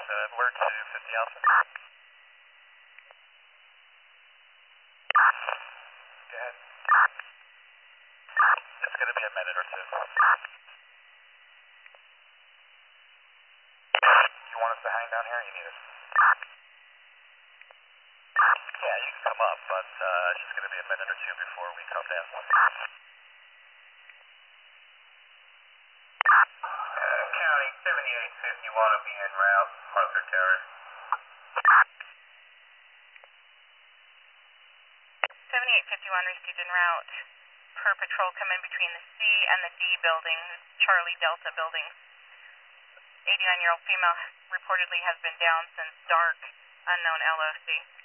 Alpha, alert to 50 Alpha. Go ahead. It's going to be a minute or two. You want us to hang down here? You need us? Yeah, you can come up, but it's just going to be a minute or two before we come down. County 7851 will be en route, Parker Terrace. 7851 received en route. Per patrol come in between the C and the D buildings, Charlie Delta buildings. 89-year-old female reportedly has been down since dark, unknown LOC.